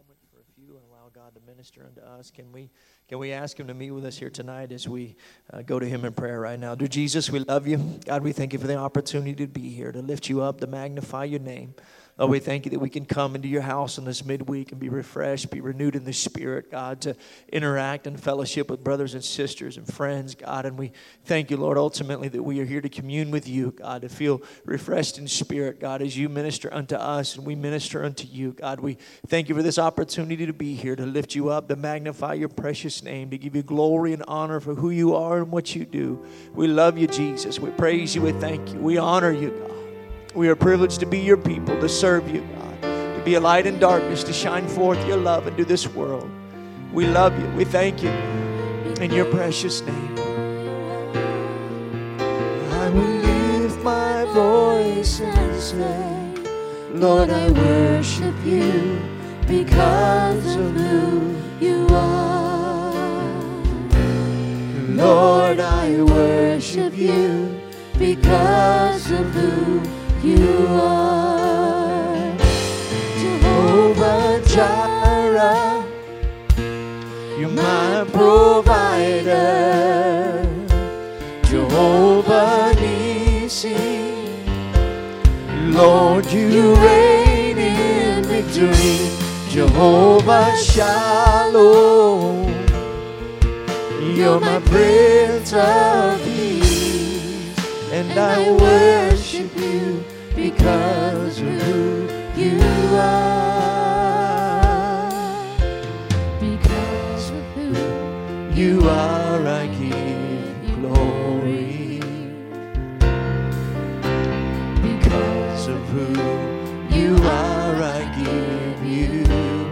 moment for a few and allow God to minister unto us. Can we ask Him to meet with us here tonight as we go to Him in prayer right now? Dear Jesus, we love you. God, we thank you for the opportunity to be here, to lift you up, to magnify your name. Lord, we thank you that we can come into your house in this midweek and be refreshed, be renewed in the Spirit, God, to interact and fellowship with brothers and sisters and friends, God. And we thank you, Lord, ultimately that we are here to commune with you, God, to feel refreshed in spirit, God, as you minister unto us and we minister unto you, God. We thank you for this opportunity to be here, to lift you up, to magnify your precious name, to give you glory and honor for who you are and what you do. We love you, Jesus. We praise you. We thank you. We honor you, God. We are privileged to be your people, to serve you, God, to be a light in darkness, to shine forth your love into this world. We love you. We thank you in your precious name. I will lift my voice and say, Lord, I worship you because of who you are. Lord, I worship you because of who you are. Jehovah Jireh, you're my provider. Jehovah Nissi, Lord, you reign in victory. Jehovah Shalom, you're my Prince of Peace, and I worship you because of who you are. Because of who you are, I give you glory. Because of who you are, I give you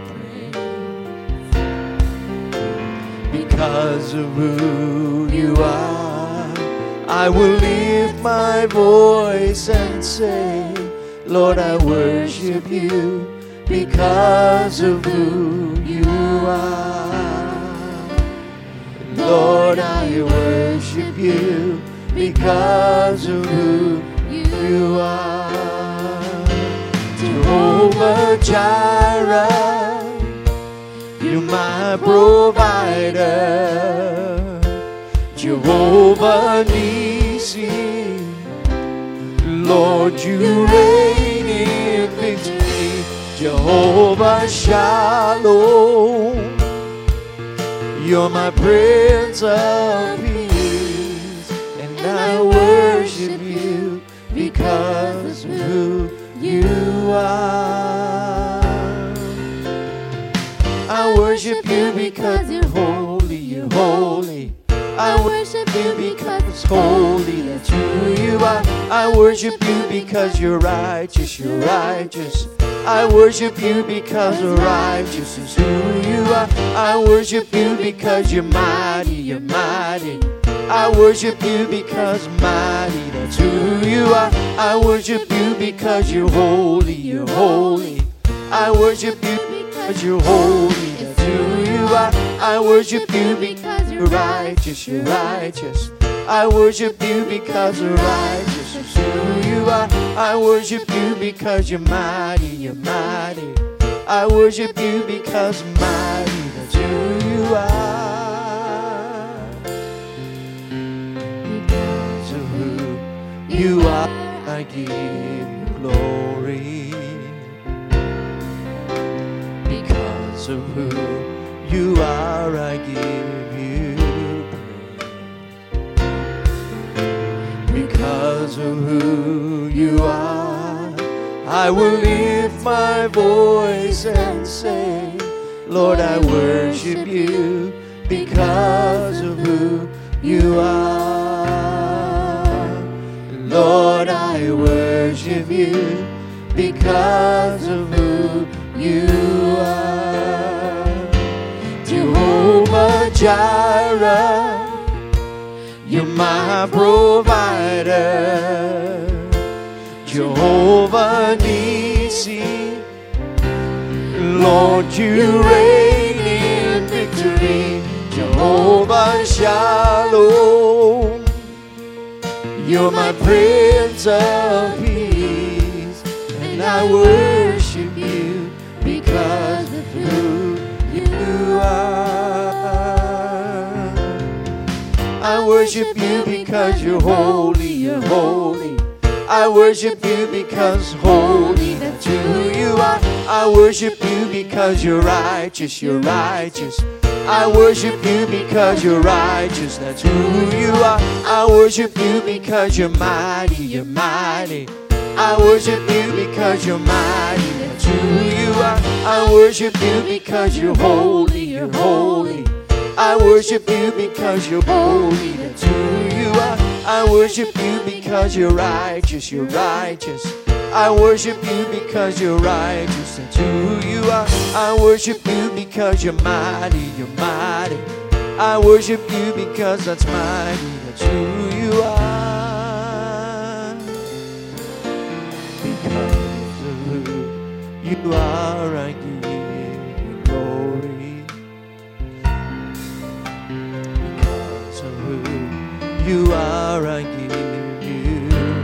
praise. Because of who you are, I will lift my voice and say, Lord, I worship you because of who you are. Lord, I worship you because of who you are. Jehovah Jireh, you're my provider. Jehovah Nissi, Lord, you reign in victory. Jehovah Shalom, you're my Prince of Peace, and I worship you because of who you are. I worship you because you're holy, you're holy. I worship you because it's holy, that's who you are. I worship you because you're righteous, you're righteous. I worship you because righteous is who you are. I worship you because you're mighty, you're mighty. I worship you because mighty, that's who you are. I worship you because you're holy, you're holy. I worship you because you're holy, that's who you are. I worship you because you're righteous, you're righteous. I worship you because righteous is who you are. I worship you because you're mighty, you're mighty. I worship you because mighty, that's who you are. Because of who you are, I give you glory. Because of who you are, I give you praise. Because of who you are, I will lift my voice and say, Lord, I worship you because of who you are. Lord, I worship you because of who you are. Jehovah Jireh, you're my provider. Jehovah Nissi, Lord, you reign in victory. Jehovah Shalom, you're my Prince of Peace, and I worship you because of who worship you because you're holy, you're holy. I worship you because holy, that's who you are. I worship you because you're righteous, you're righteous. I worship you because you're righteous, that's who you are. I worship you because you're mighty, you're mighty. I worship you because you're mighty, that's who you are. I worship you because you're holy, you're holy. I worship you because you're holy, that's who you are. I worship you because you're righteous, you're righteous. I worship you because you're righteous, that's who you are. I worship you because you're mighty, you're mighty. I worship you because that's mighty, that's who you are. Because of who you are, I give you glory. Because of who you are, I give you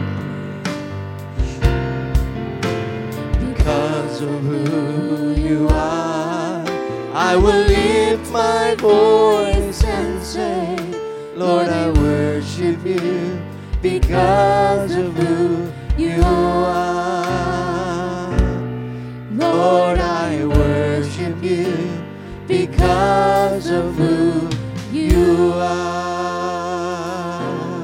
praise. Because of who you are, I will lift my voice and say, Lord, I worship you because of who you are. Lord, I worship you because of who you are.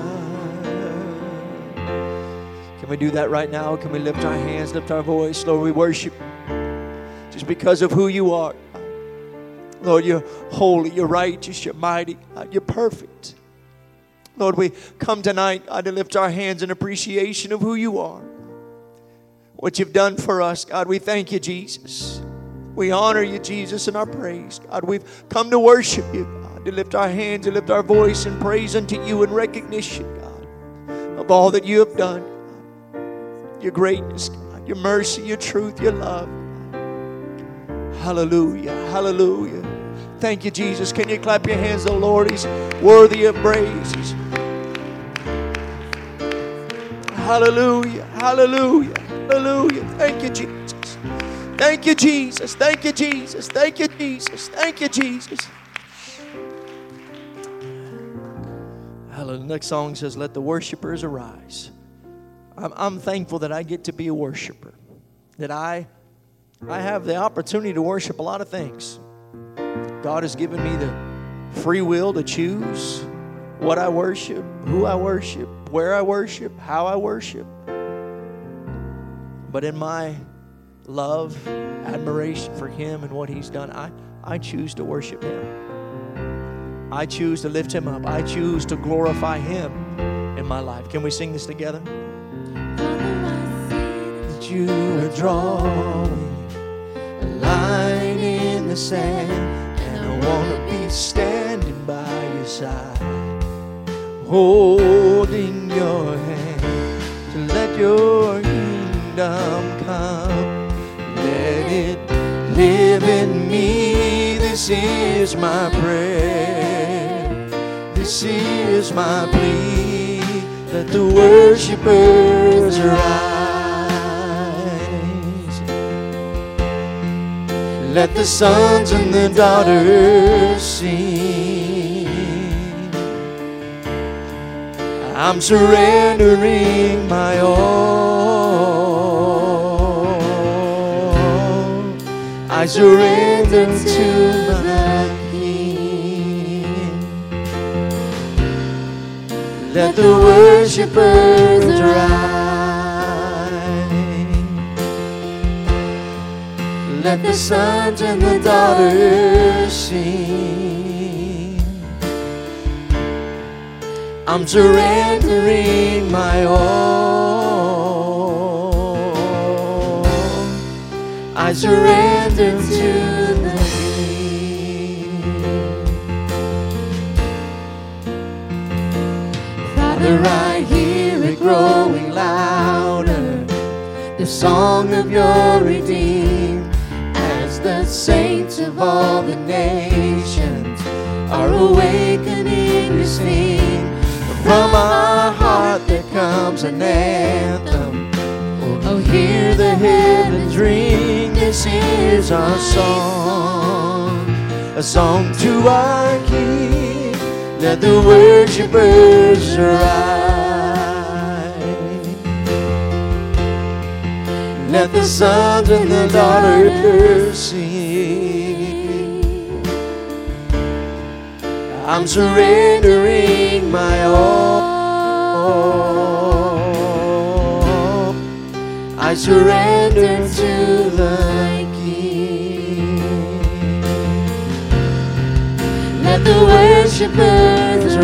Can we do that right now? Can we lift our hands, lift our voice? Lord, we worship just because of who you are. Lord, you're holy, you're righteous, you're mighty, you're perfect. Lord, we come tonight, God, to lift our hands in appreciation of who you are. What you've done for us, God, we thank you, Jesus. We honor you, Jesus, in our praise. God, we've come to worship you, God, to lift our hands and lift our voice in praise unto you in recognition, God, of all that you have done. God. Your greatness, God, your mercy, your truth, your love. Hallelujah, hallelujah. Thank you, Jesus. Can you clap your hands, the Lord? He's worthy of praise. Hallelujah, hallelujah, hallelujah. Thank you, Jesus. Thank you, Jesus. Thank you, Jesus. Thank you, Jesus. Thank you, Jesus. Hallelujah. The next song says, let the worshipers arise. I'm thankful that I get to be a worshiper. That I have the opportunity to worship a lot of things. God has given me the free will to choose what I worship, who I worship, where I worship, how I worship. But in my love, admiration for Him and what He's done, I choose to worship Him. I choose to lift Him up. I choose to glorify Him in my life. Can we sing this together? That you are drawing a line in the sand, and I want to be standing by your side, holding your hand to let your kingdom come. Let it live in me. This is my prayer. This is my plea. Let the worshipers arise. Let the sons and the daughters sing. I'm surrendering my all. I surrender to the King. Let the worshipers rise. Let the sons and the daughters sing. I'm surrendering my all. I surrender to the King. Father, I hear it growing louder, the song of your redeemed, as the saints of all the nations are awakening to sing. From our heart there comes an anthem. Oh, hear the heavens ring. This is our song, a song to our King. Let the worshipers arise. Let the sons and the daughters sing. I'm surrendering my all. I surrender to the King. Let the worshipers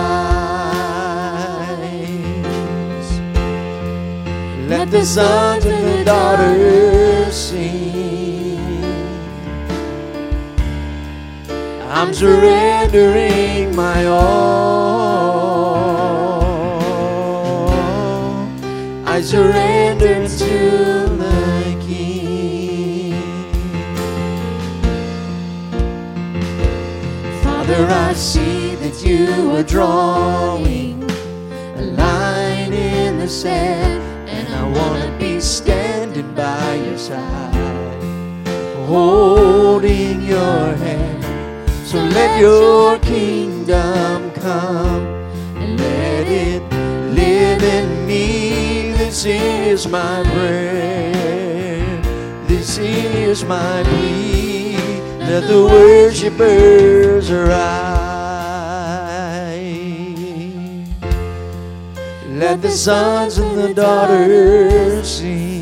rise. Let the sons and the daughters sing. I'm surrendering my all. I surrender to the King. Father, I see that you are drawing a line in the sand, and I want to be standing by your side, holding your hand. So let your kingdom come and let it live in me. This is my prayer. This is my plea. Let the worshipers arise. Let the sons and the daughters sing.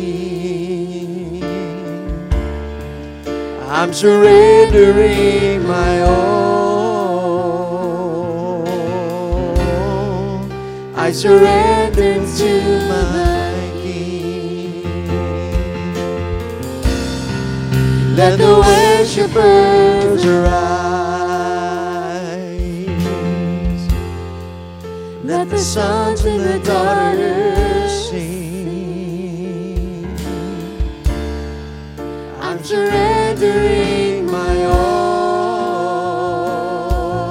I'm surrendering my all. I surrender to my King. Let the worshipers arise. Let the sons and the daughters sing. I'm surrendering my all.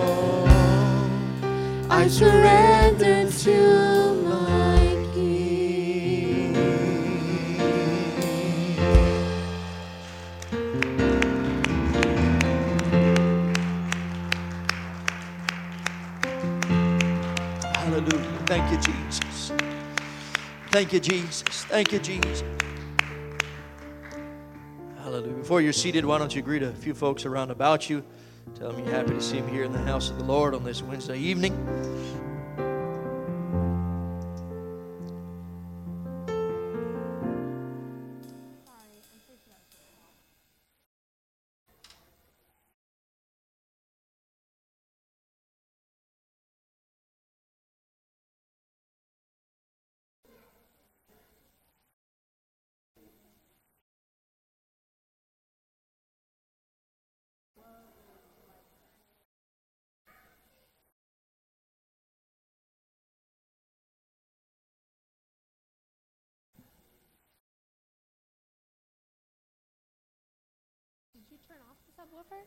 I surrender to my King. Hallelujah. Thank you, Jesus. Thank you, Jesus. Thank you, Jesus. Hallelujah. Before you're seated, why don't you greet a few folks around about you. Tell them you're happy to see them here in the house of the Lord on this Wednesday evening. Did you turn off the subwoofer?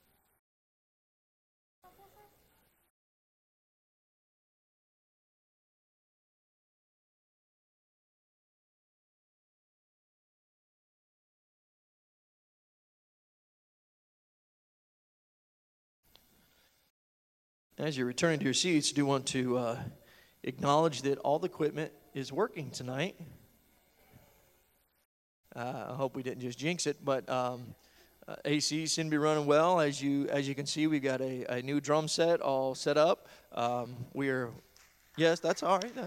As you're returning to your seats, do want to acknowledge that all the equipment is working tonight. I hope we didn't just jinx it, but AC seem to be running well. As you can see, we got a new drum set all set up. Yes, that's all right.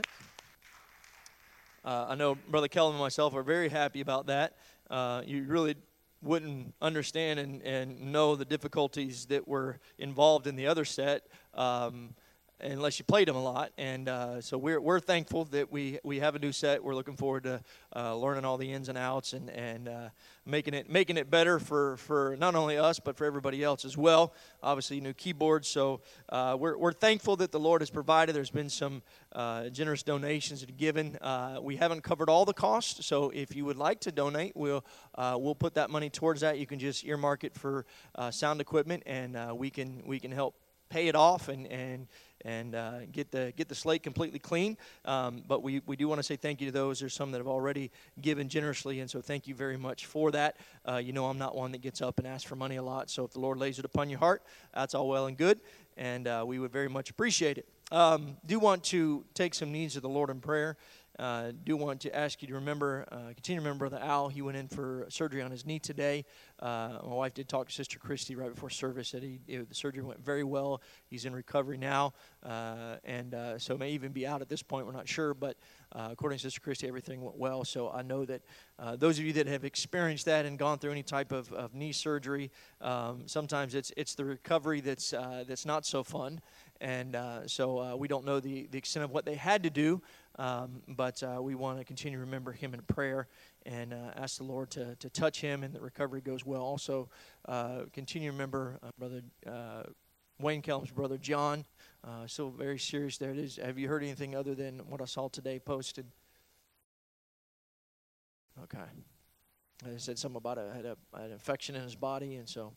I know Brother Kelvin and myself are very happy about that. You really wouldn't understand and know the difficulties that were involved in the other set unless you played them a lot. And so we're thankful that we have a new set. We're looking forward to learning all the ins and outs and making it better for not only us but for everybody else as well. Obviously, new keyboards. So we're thankful that the Lord has provided. There's been some generous donations that are given. We haven't covered all the costs, so if you would like to donate, we'll put that money towards that. You can just earmark it for sound equipment, and we can help pay it off and get the slate completely clean. But we do want to say thank you to those. There's some that have already given generously, and so thank you very much for that. You know, I'm not one that gets up and asks for money a lot, so if the Lord lays it upon your heart, that's all well and good, and we would very much appreciate it. Do want to take some needs of the Lord in prayer. Do want to ask you to remember, continue to remember Brother Al. He went in for surgery on his knee today. My wife did talk to Sister Christy right before service. Said the surgery went very well. He's in recovery now, and so may even be out at this point. We're not sure, but according to Sister Christy, everything went well. So I know that those of you that have experienced that and gone through any type of knee surgery, sometimes it's the recovery that's not so fun. And so we don't know the extent of what they had to do, but we want to continue to remember him in prayer and ask the Lord to touch him and the recovery goes well. Also, continue to remember Brother Wayne Kellum's brother John. Still very serious. There it is. Have you heard anything other than what I saw today posted? Okay. They said something about had an infection in his body, and so...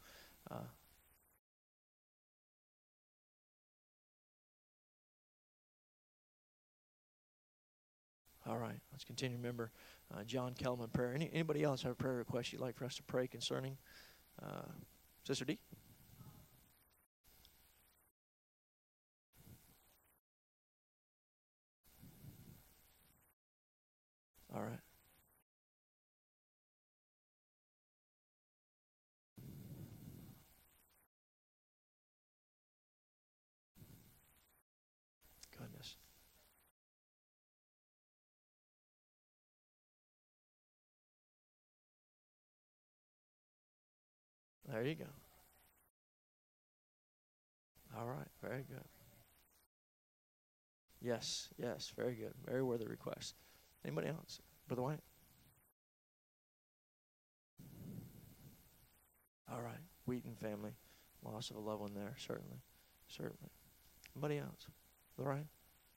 All right, let's continue to remember John Kellum in prayer. Anybody else have a prayer request you'd like for us to pray concerning? Sister D? All right. Goodness. There you go. All right, very good. Yes, very good. Very worthy request. Anybody else? Brother White? All right, Wheaton family. Loss of a loved one there, certainly. Anybody else? Brother Ryan?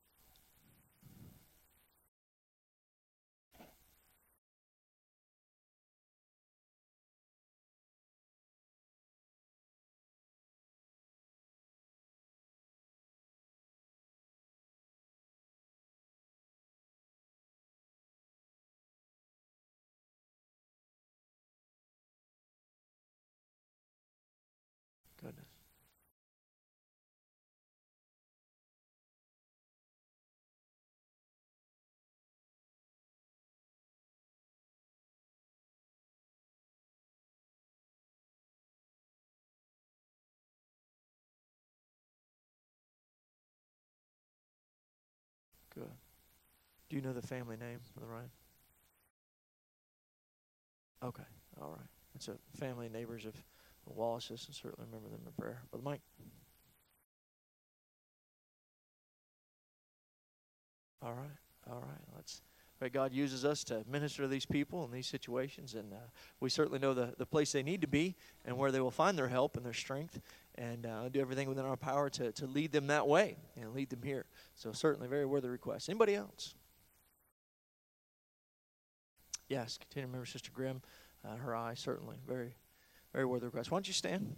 Goodness. Good. Do you know the family name, Brother Ryan? Okay, all right. It's a family, neighbors of the Wallaces, and certainly remember them in prayer. Brother Mike? All right. Let's pray God uses us to minister to these people in these situations, and we certainly know the place they need to be and where they will find their help and their strength, and do everything within our power to lead them that way and lead them here. So certainly very worthy request. Anybody else? Yes, continue to remember Sister Grimm, her eye, certainly very, very worthy request. Why don't you stand?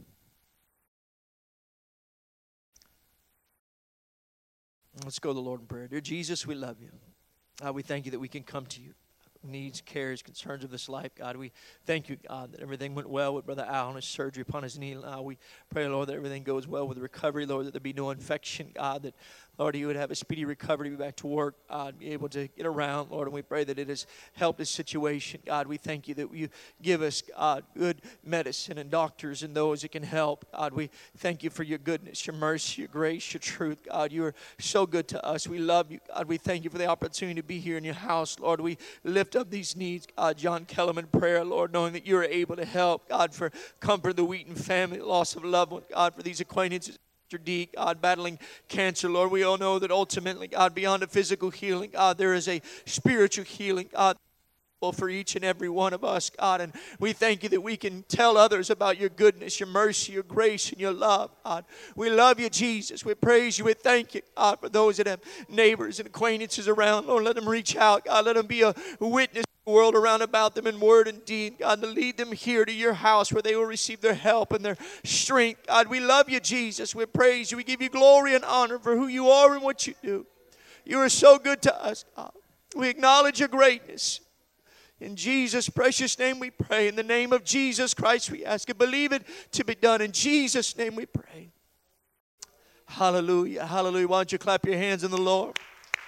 Let's go to the Lord in prayer. Dear Jesus, we love you. We thank you that we can come to you. Needs, cares, concerns of this life, God. We thank you, God, that everything went well with Brother Al and his surgery upon his knee. We pray, Lord, that everything goes well with the recovery, Lord, that there be no infection, God, that, Lord, he would have a speedy recovery, be back to work, God, be able to get around, Lord, and we pray that it has helped his situation. God, we thank you that you give us, God, good medicine and doctors and those that can help. God, we thank you for your goodness, your mercy, your grace, your truth. God, you are so good to us. We love you, God. We thank you for the opportunity to be here in your house, Lord. We lift up these needs, God, John Kellum in prayer, Lord, knowing that you are able to help, God, for comfort the Wheaton family, loss of a loved one, God, for these acquaintances. Mr. D, God, battling cancer, Lord, we all know that ultimately, God, beyond a physical healing, God, there is a spiritual healing, God, for each and every one of us, God, and we thank you that we can tell others about your goodness, your mercy, your grace, and your love, God. We love you, Jesus. We praise you. We thank you, God, for those that have neighbors and acquaintances around. Lord, let them reach out, God. Let them be a witness world around about them in word and deed, God, to lead them here to your house where they will receive their help and their strength. God, we love you, Jesus. We praise you. We give you glory and honor for who you are and what you do. You are so good to us, God. We acknowledge your greatness. In Jesus' precious name we pray. In the name of Jesus Christ we ask and believe it to be done. In Jesus' name we pray. Hallelujah, hallelujah. Why don't you clap your hands in the Lord?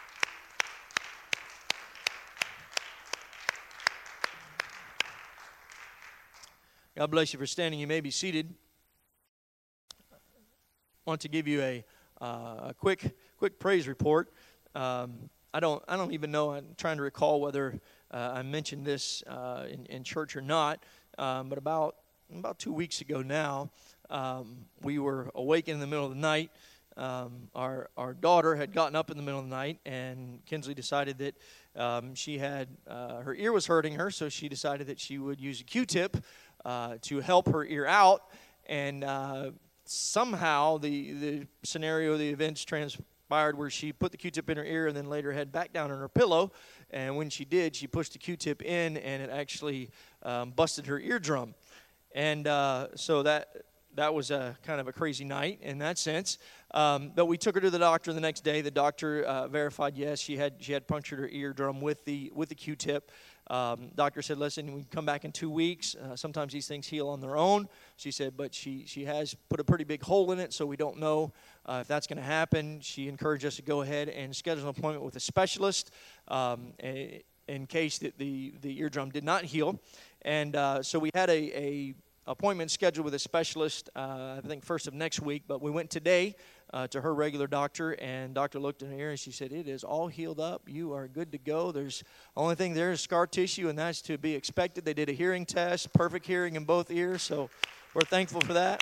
God bless you for standing. You may be seated. I want to give you a quick praise report. I don't even know. I'm trying to recall whether I mentioned this in church or not. But about 2 weeks ago now, we were awake in the middle of the night. Our daughter had gotten up in the middle of the night, and Kinsley decided that she had her ear was hurting her, so she decided that she would use a Q-tip to help her ear out. And somehow the scenario, the events transpired where she put the Q-tip in her ear and then laid her head back down on her pillow. And when she did, she pushed the Q-tip in, and it actually busted her eardrum. And so that was a kind of a crazy night in that sense. But we took her to the doctor the next day. The doctor verified, yes, she had punctured her eardrum with the Q-tip. Doctor said, listen, we can come back in 2 weeks. Sometimes these things heal on their own. She said, but she has put a pretty big hole in it, so we don't know if that's going to happen. She encouraged us to go ahead and schedule an appointment with a specialist in case that the eardrum did not heal. And so we had a appointment scheduled with a specialist, I think first of next week, but we went today to her regular doctor, and doctor looked in her ear and she said, it is all healed up. You are good to go. There's only thing there is scar tissue, and that's to be expected. They did a hearing test, perfect hearing in both ears, so we're thankful for that.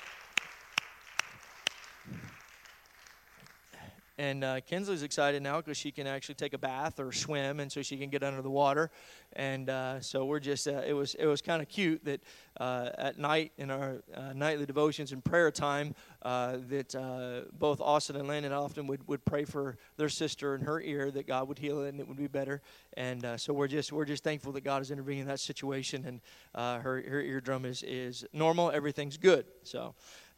And Kinsley's excited now because she can actually take a bath or swim, and so she can get under the water. And so we're just, it was kind of cute that at night in our nightly devotions and prayer time that both Austin and Landon often would pray for their sister and her ear, that God would heal it and it would be better. And so we're just thankful that God is intervening in that situation, and her eardrum is normal. Everything's good. So.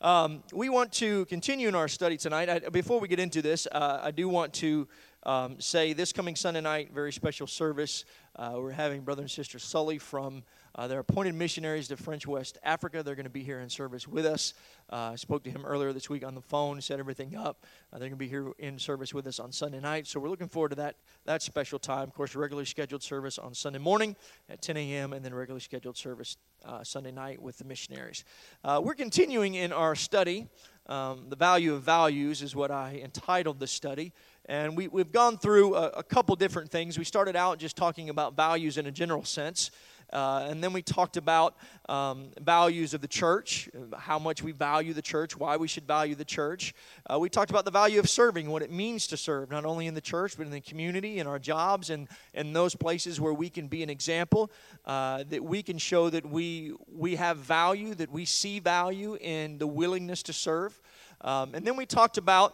We want to continue in our study tonight. Before we get into this, I do want to say this coming Sunday night, very special service. We're having Brother and Sister Sully from their appointed missionaries to French West Africa. They're going to be here in service with us. I spoke to him earlier this week on the phone, set everything up. They're going to be here in service with us on Sunday night. So we're looking forward to that special time. Of course, regularly scheduled service on Sunday morning at 10 a.m. and then regularly scheduled service Sunday night with the missionaries. We're continuing in our study. The Value of Values is what I entitled the study. And we've gone through a couple different things. We started out just talking about values in a general sense. And then we talked about values of the church, how much we value the church, why we should value the church. We talked about the value of serving, what it means to serve, not only in the church, but in the community, in our jobs, and in those places where we can be an example, that we can show that we have value, that we see value in the willingness to serve. And then we talked about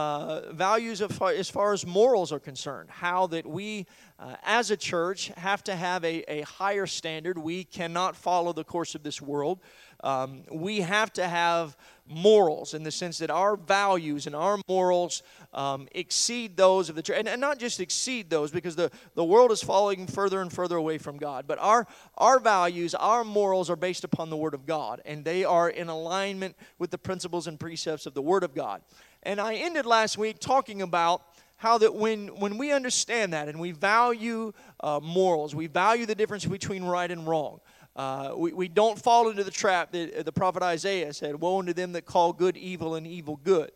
values as far as morals are concerned, how that we as a church have to have a higher standard. We cannot follow the course of this world. We have to have morals in the sense that our values and our morals exceed those of the church. And not just exceed those, because the world is falling further and further away from God. But our values, our morals are based upon the Word of God. And they are in alignment with the principles and precepts of the Word of God. And I ended last week talking about how that when we understand that and we value morals, we value the difference between right and wrong. We don't fall into the trap that the prophet Isaiah said, woe unto them that call good evil and evil good.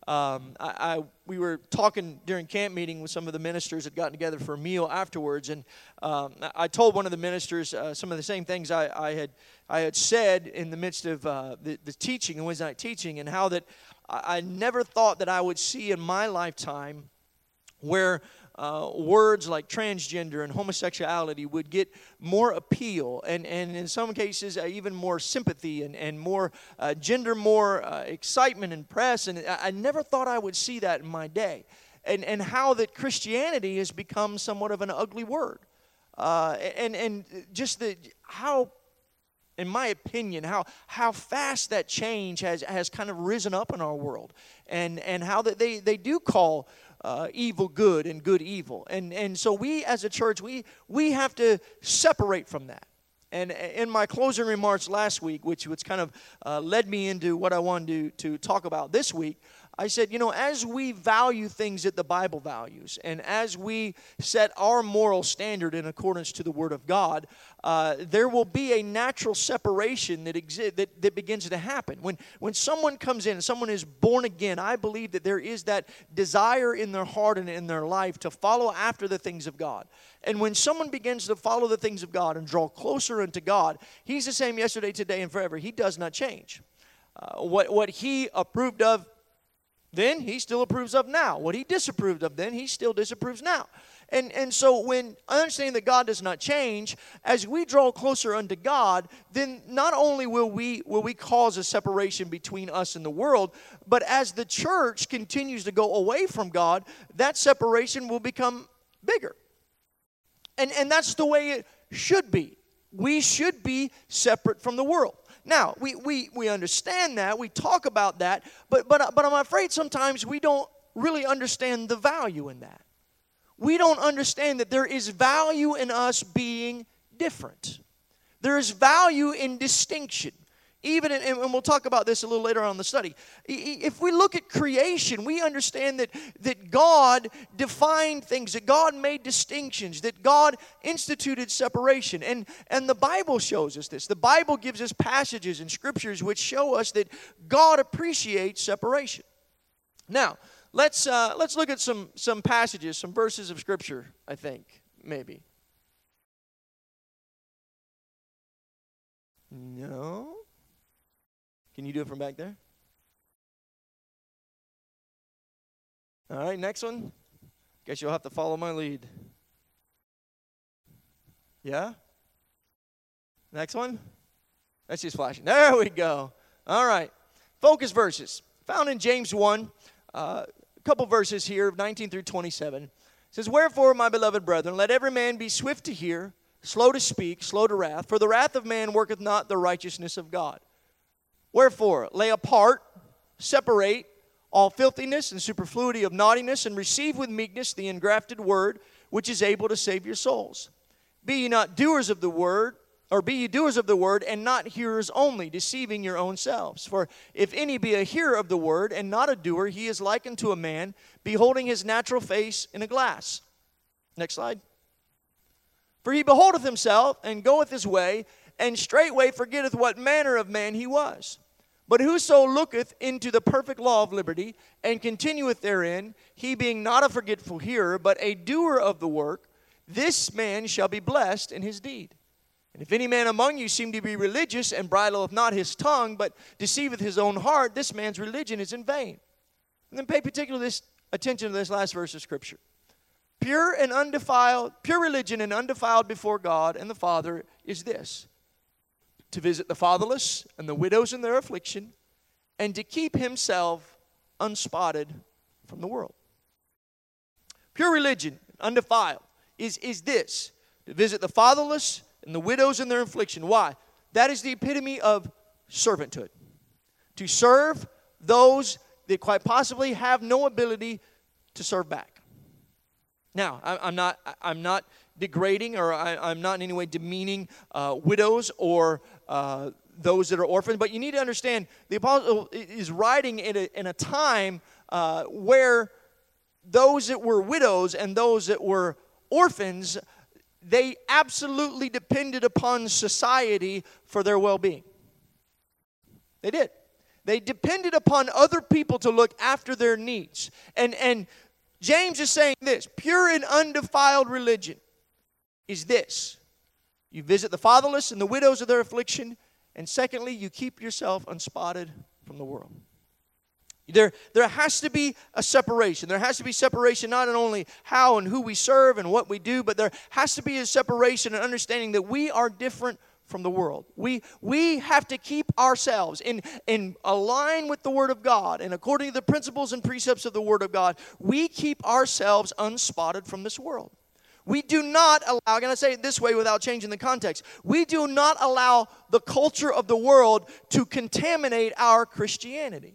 We were talking during camp meeting with some of the ministers that got together for a meal afterwards, and I told one of the ministers some of the same things I had said in the midst of the teaching, the Wednesday night teaching, and how that I never thought that I would see in my lifetime where words like transgender and homosexuality would get more appeal and in some cases even more sympathy and more more excitement and press. And I never thought I would see that in my day. And how that Christianity has become somewhat of an ugly word. and just how, in my opinion, how fast that change has kind of risen up in our world, and how that they do call evil good and good evil, and so we as a church we have to separate from that. And in my closing remarks last week, which kind of led me into what I wanted to talk about this week, I said, as we value things that the Bible values, and as we set our moral standard in accordance to the Word of God, there will be a natural separation that begins to happen. When someone comes in and someone is born again, I believe that there is that desire in their heart and in their life to follow after the things of God. And when someone begins to follow the things of God and draw closer unto God, He's the same yesterday, today, and forever. He does not change. What He approved of then, He still approves of now. What He disapproved of then, He still disapproves now. And so when I understand that God does not change, as we draw closer unto God, then not only will we cause a separation between us and the world, but as the church continues to go away from God, that separation will become bigger. And that's the way it should be. We should be separate from the world. Now, we understand that, we talk about that, but I'm afraid sometimes we don't really understand the value in that. We don't understand that there is value in us being different. There is value in distinction. And we'll talk about this a little later on in the study. If we look at creation, we understand that God defined things, that God made distinctions, that God instituted separation. And the Bible shows us this. The Bible gives us passages and scriptures which show us that God appreciates separation. Now, let's look at some passages, some verses of Scripture, I think, maybe. No? Can you do it from back there? All right, next one. Guess you'll have to follow my lead. Yeah? Next one? That's just flashing. There we go. All right. Focus verses. Found in James 1. A couple verses here, 19 through 27. It says, "Wherefore, my beloved brethren, let every man be swift to hear, slow to speak, slow to wrath. For the wrath of man worketh not the righteousness of God. Wherefore, lay apart, separate all filthiness and superfluity of naughtiness, and receive with meekness the engrafted word, which is able to save your souls. Be ye not doers of the word, or be ye doers of the word, and not hearers only, deceiving your own selves. For if any be a hearer of the word, and not a doer, he is like unto a man, beholding his natural face in a glass." Next slide. "For he beholdeth himself, and goeth his way, and straightway forgetteth what manner of man he was. But whoso looketh into the perfect law of liberty, and continueth therein, he being not a forgetful hearer, but a doer of the work, this man shall be blessed in his deed. And if any man among you seem to be religious, and bridleth not his tongue, but deceiveth his own heart, this man's religion is in vain." And then pay particular attention to this last verse of Scripture. Pure religion and undefiled before God and the Father is this: to visit the fatherless and the widows in their affliction, and to keep himself unspotted from the world. Pure religion, undefiled, is this: to visit the fatherless and the widows in their affliction. Why? That is the epitome of servanthood. To serve those that quite possibly have no ability to serve back. Now, I'm not degrading, or I'm not in any way demeaning widows or those that are orphans. But you need to understand, the apostle is writing in a time where those that were widows and those that were orphans, they absolutely depended upon society for their well-being. They did. They depended upon other people to look after their needs. And James is saying this: pure and undefiled religion is this: you visit the fatherless and the widows of their affliction, and secondly, you keep yourself unspotted from the world. There has to be a separation. There has to be separation not in only how and who we serve and what we do, but there has to be a separation and understanding that we are different from the world. We have to keep ourselves in line with the Word of God, and according to the principles and precepts of the Word of God, we keep ourselves unspotted from this world. We do not allow, I'm going to say it this way without changing the context. We do not allow the culture of the world to contaminate our Christianity.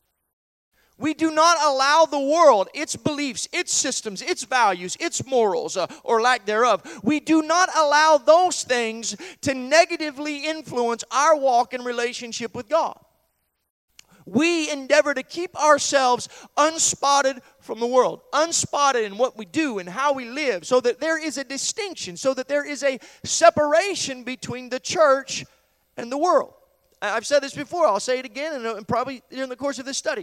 We do not allow the world, its beliefs, its systems, its values, its morals, or lack thereof. We do not allow those things to negatively influence our walk and relationship with God. We endeavor to keep ourselves unspotted from the world, unspotted in what we do and how we live, so that there is a distinction, so that there is a separation between the church and the world. I've said this before, I'll say it again, and probably in the course of this study.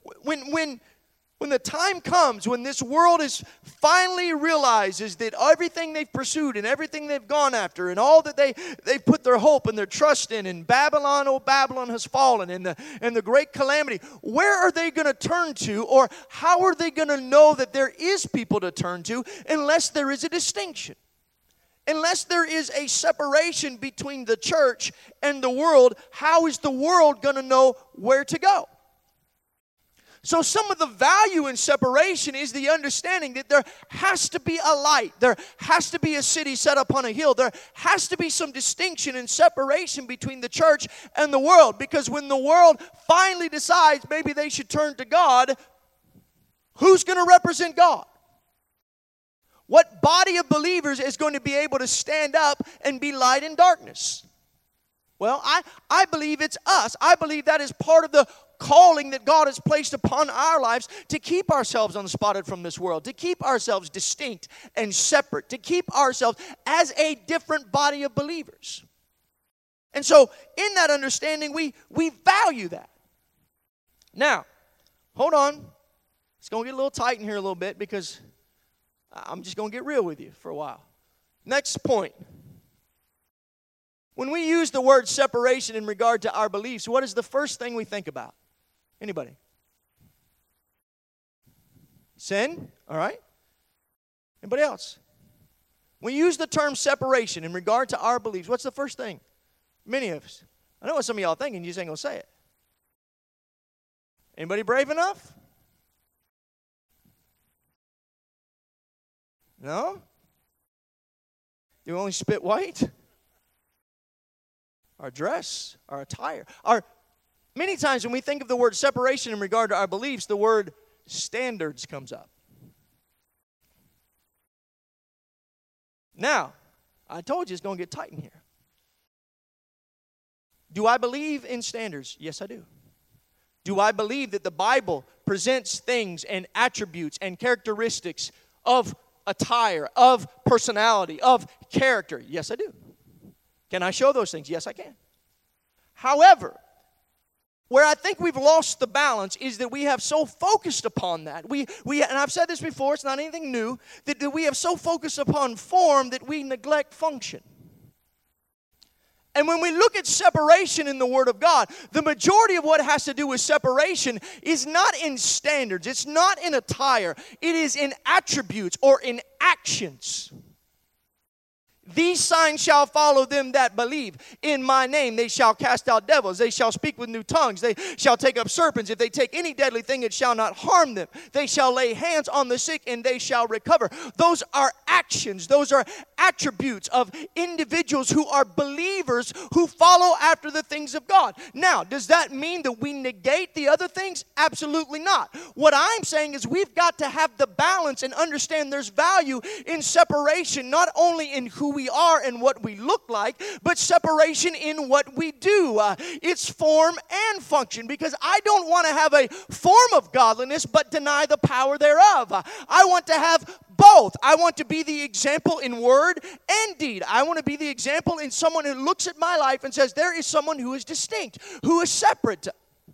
When the time comes when this world is finally realizes that everything they've pursued and everything they've gone after and all that they've put their hope and their trust in, and Babylon, oh Babylon has fallen, and the great calamity, where are they going to turn to, or how are they going to know that there is people to turn to unless there is a distinction? Unless there is a separation between the church and the world, how is the world going to know where to go? So some of the value in separation is the understanding that there has to be a light. There has to be a city set upon a hill. There has to be some distinction and separation between the church and the world. Because when the world finally decides maybe they should turn to God, who's going to represent God? What body of believers is going to be able to stand up and be light in darkness? Well, I believe it's us. I believe that is part of the calling that God has placed upon our lives, to keep ourselves unspotted from this world, to keep ourselves distinct and separate, to keep ourselves as a different body of believers. And so in that understanding, we value that. Now, hold on. It's going to get a little tight in here a little bit, because I'm just going to get real with you for a while. Next point. When we use the word separation in regard to our beliefs, what is the first thing we think about? Anybody? Sin? All right. Anybody else? When we use the term separation in regard to our beliefs, what's the first thing? Many of us. I know what some of y'all are thinking, you just ain't going to say it. Anybody brave enough? No? Do we only spit white? Our dress, our attire. Many times when we think of the word separation in regard to our beliefs, the word standards comes up. Now, I told you it's going to get tight in here. Do I believe in standards? Yes, I do. Do I believe that the Bible presents things and attributes and characteristics of attire, of personality, of character? Yes, I do. Can I show those things? Yes, I can. However, where I think we've lost the balance is that we have so focused upon that. And I've said this before, it's not anything new, that we have so focused upon form that we neglect function. And when we look at separation in the Word of God, the majority of what has to do with separation is not in standards, it's not in attire, it is in attributes or in actions. These signs shall follow them that believe. In my name they shall cast out devils. They shall speak with new tongues. They shall take up serpents. If they take any deadly thing, it shall not harm them. They shall lay hands on the sick, and they shall recover. Those are actions. Those are attributes of individuals who are believers who follow after the things of God. Now, does that mean that we negate the other things? Absolutely not. What I'm saying is we've got to have the balance and understand there's value in separation, not only in who we are and what we look like, but separation in what we do. It's form and function, because I don't want to have a form of godliness but deny the power thereof. I want to have both. I want to be the example in word and deed. I want to be the example in someone who looks at my life and says, there is someone who is distinct, who is separate.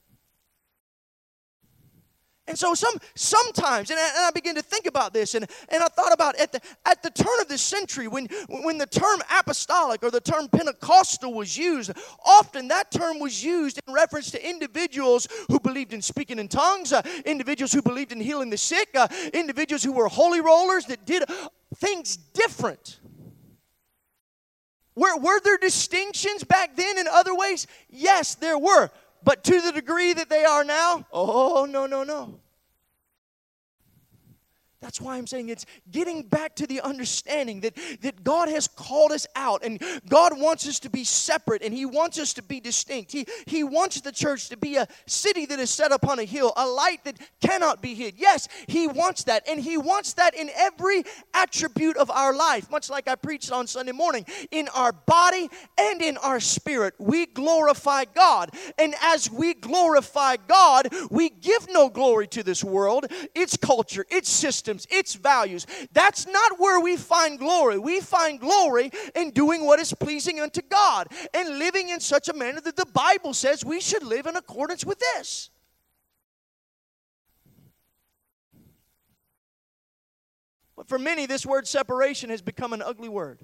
And so sometimes, and I begin to think about this, and I thought about at the turn of this century, when the term apostolic or the term Pentecostal was used, often that term was used in reference to individuals who believed in speaking in tongues, individuals who believed in healing the sick, individuals who were holy rollers that did things different. Were there distinctions back then in other ways? Yes, there were. But to the degree that they are now, oh, no. That's why I'm saying it's getting back to the understanding that God has called us out, and God wants us to be separate, and He wants us to be distinct. He wants the church to be a city that is set upon a hill, a light that cannot be hid. Yes, He wants that, and He wants that in every attribute of our life. Much like I preached on Sunday morning, in our body and in our spirit, we glorify God. And as we glorify God, we give no glory to this world, its culture, its system, its values. That's not where we find glory. We find glory in doing what is pleasing unto God and living in such a manner that the Bible says we should live in accordance with this. But for many, this word separation has become an ugly word.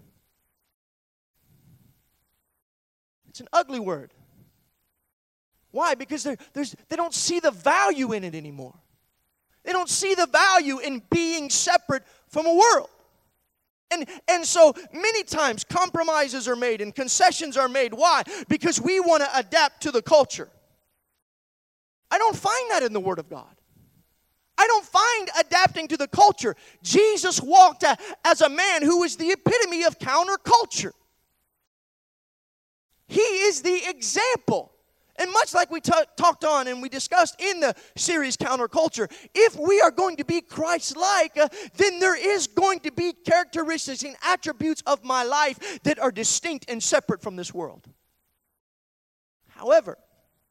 It's an ugly word. Why? Because they don't see the value in it anymore. They don't see the value in being separate from a world. And so many times compromises are made and concessions are made. Why? Because we want to adapt to the culture. I don't find that in the Word of God. I don't find adapting to the culture. Jesus walked as a man who was the epitome of counterculture. He is the example. And much like we talked on and we discussed in the series Counterculture, if we are going to be Christ-like, then there is going to be characteristics and attributes of my life that are distinct and separate from this world. However,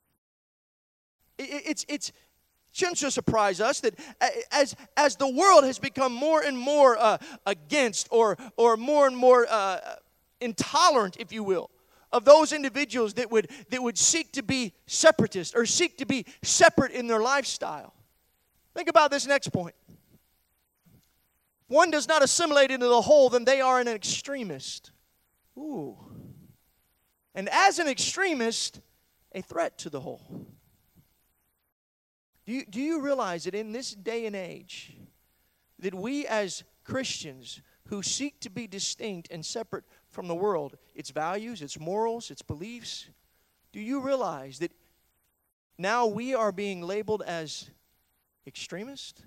it shouldn't just surprise us that as the world has become more and more against or more and more intolerant, if you will, of those individuals that would seek to be separatist or seek to be separate in their lifestyle. Think about this next point. One does not assimilate into the whole, then they are an extremist. Ooh. And as an extremist, a threat to the whole. Do you realize that in this day and age, that we as Christians who seek to be distinct and separate from the world, its values, its morals, its beliefs, do you realize that now we are being labeled as extremists?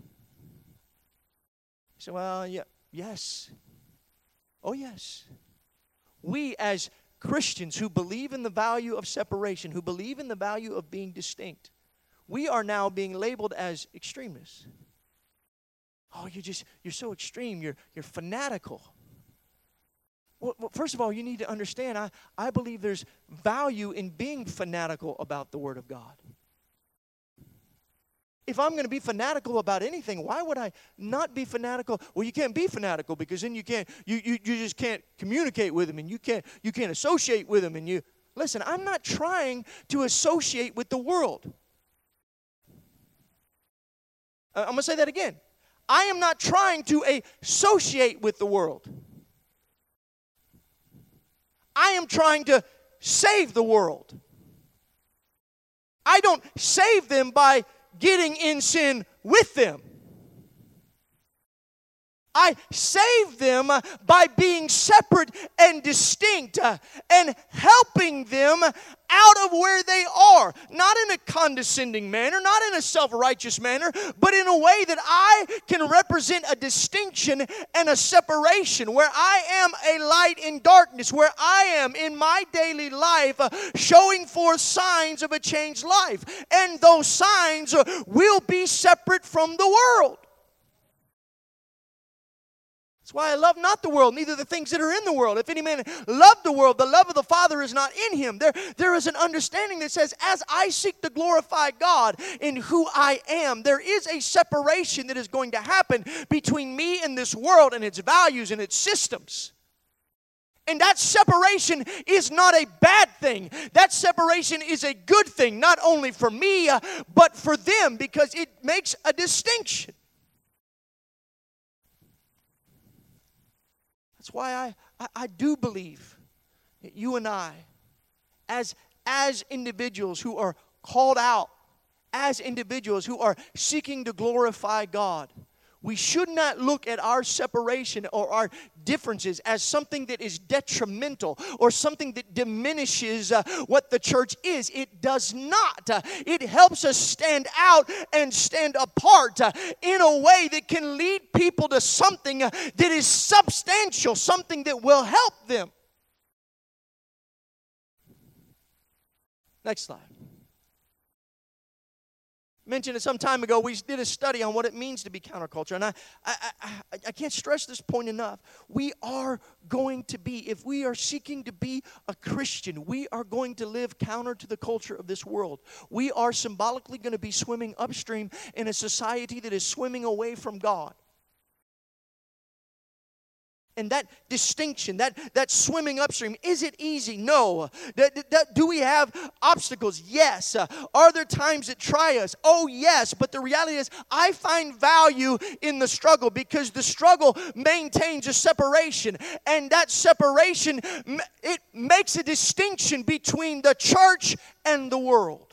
So, well, yeah, yes. Oh, yes. We as Christians who believe in the value of separation, who believe in the value of being distinct, we are now being labeled as extremists. Oh, you're so extreme, you're fanatical. Well, first of all, you need to understand, I believe there's value in being fanatical about the Word of God. If I'm going to be fanatical about anything, why would I not be fanatical? Well, you can't be fanatical because then you just can't communicate with Him, and you can't associate with Him. And listen, I'm not trying to associate with the world. I'm going to say that again. I am not trying to associate with the world. I am trying to save the world. I don't save them by getting in sin with them. I save them by being separate and distinct and helping them out of where they are. Not in a condescending manner, not in a self-righteous manner, but in a way that I can represent a distinction and a separation, where I am a light in darkness, where I am in my daily life showing forth signs of a changed life. And those signs will be separate from the world. That's why I love not the world, neither the things that are in the world. If any man love the world, the love of the Father is not in him. There is an understanding that says, as I seek to glorify God in who I am, there is a separation that is going to happen between me and this world and its values and its systems. And that separation is not a bad thing. That separation is a good thing, not only for me, but for them, because it makes a distinction. That's why I do believe that you and I, as individuals who are called out, as individuals who are seeking to glorify God, We should not look at our separation or our differences as something that is detrimental or something that diminishes what the church is. It does not. It helps us stand out and stand apart in a way that can lead people to something that is substantial, something that will help them. Next slide. Mentioned it some time ago, we did a study on what it means to be counterculture. And I can't stress this point enough. We are going to be, if we are seeking to be a Christian, we are going to live counter to the culture of this world. We are symbolically going to be swimming upstream in a society that is swimming away from God. And that distinction, that swimming upstream, is it easy? No. Do we have obstacles? Yes. Are there times that try us? Oh, yes. But the reality is, I find value in the struggle because the struggle maintains a separation. And that separation, it makes a distinction between the church and the world.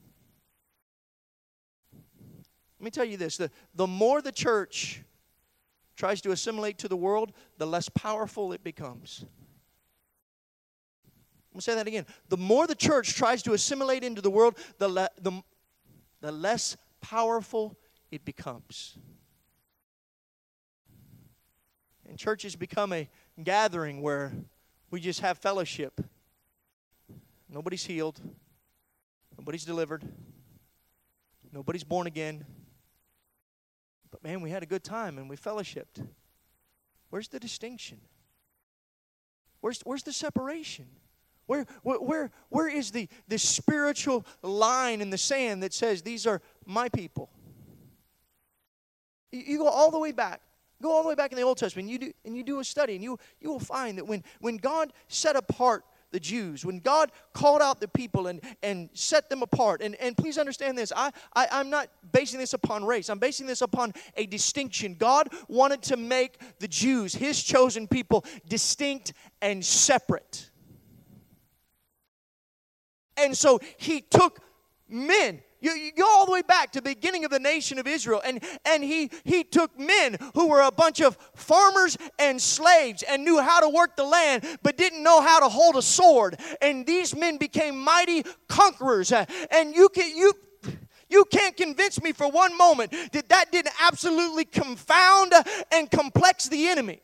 Let me tell you this. The more the church tries to assimilate to the world, the less powerful it becomes. I'm going to say that again. The more the church tries to assimilate into the world, the less powerful it becomes. And churches become a gathering where we just have fellowship. Nobody's healed. Nobody's delivered. Nobody's born again. But man, we had a good time and we fellowshipped. Where's the distinction? Where's the separation? Where is the spiritual line in the sand that says these are my people? You go all the way back. Go all the way back in the Old Testament. You do a study, and you will find that when God set apart the Jews, when God called out the people and set them apart, and please understand this, I'm not basing this upon race. I'm basing this upon a distinction. God wanted to make the Jews, His chosen people, distinct and separate. And so He took men. You go all the way back to the beginning of the nation of Israel, and he took men who were a bunch of farmers and slaves and knew how to work the land but didn't know how to hold a sword. And these men became mighty conquerors. And you can't convince me for one moment that didn't absolutely confound and complex the enemy.